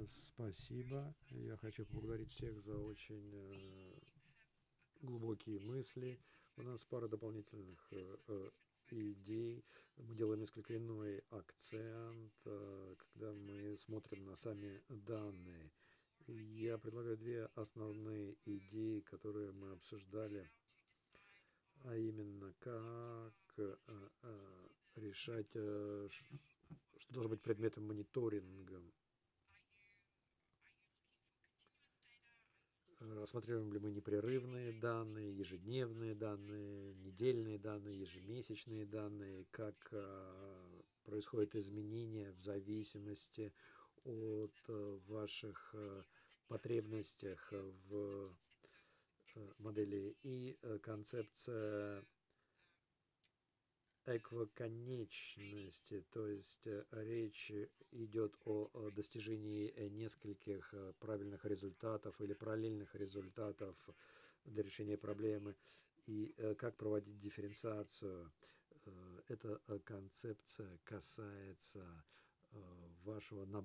Спасибо. Я хочу поблагодарить всех за очень глубокие мысли. У нас пара дополнительных идей. Мы делаем несколько иной акцент, когда мы смотрим на сами данные. Я предлагаю две основные идеи, которые мы обсуждали, а именно как решать, что должно быть предметом мониторинга. Рассматриваем ли мы непрерывные данные, ежедневные данные, недельные данные, ежемесячные данные, как происходят изменения в зависимости от ваших потребностях в модели и концепция эквоконечности, то есть речь идет о достижении нескольких правильных результатов или параллельных результатов для решения проблемы и как проводить дифференциацию. Эта концепция касается вашего набора